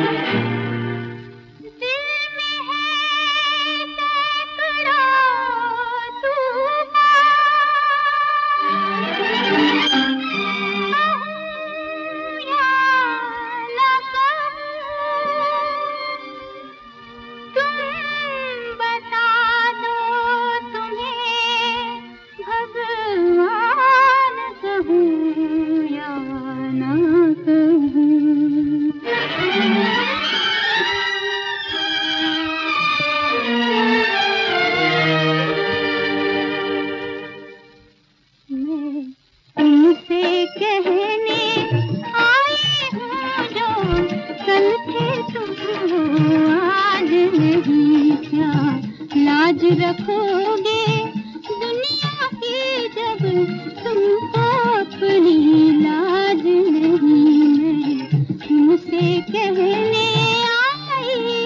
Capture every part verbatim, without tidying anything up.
लाज रखोगे दुनिया की जब तुमको अपनी लाज नहीं। मैं तुमसे कहने आई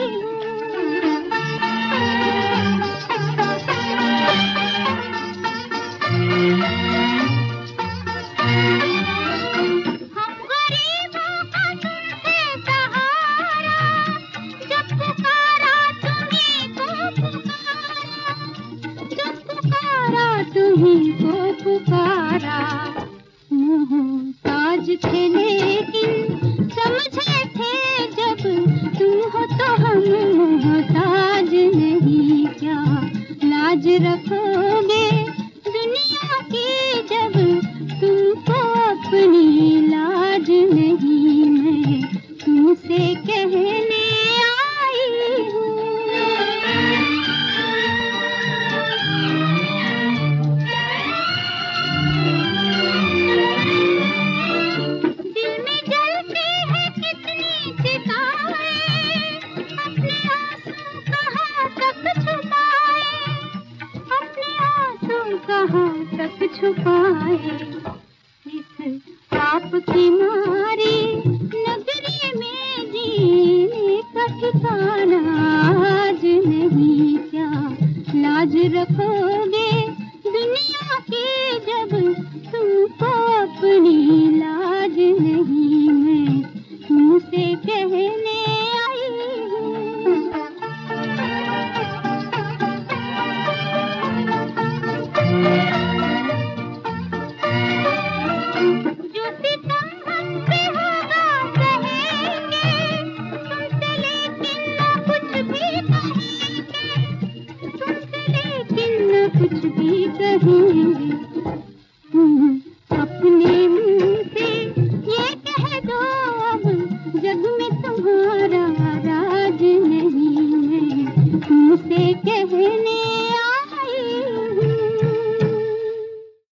हम गरीबों का तुमसे सहारा, जब पुकारा तुम्हीं को पुकारा, जब पुकारा तुम्हीं को पुकारा। मोहताज थे लेकिन समझे थे जब तुम हो तो हम मोहताज नहीं। क्या लाज रखोगे दुनिया की जब तुमको अपनी लाज नहीं। मैं तुमसे कहने आई हूँ। दिल में जलती है कितनी चिताएं, अपने आंसू कहाँ तक छुपाए, अपने आंसू कहाँ तक छुपाए। इस पाप की मारी नगरी में जीने का ठिकाना आज नहीं। क्या लाज रखोगे दुनिया की जब तुमको अपनी लाज नहीं। मैं तुमसे कहने आई हूँ। जो सितम हम पे होगा सहेंगे, तुमसे लेकिन न कुछ भी कहेंगे, तुमसे लेकिन न कुछ भी कहेंगे। तुम अपने मुंह से ये कह दो अब जग में तुम्हारा राज नहीं। मैं तुमसे कह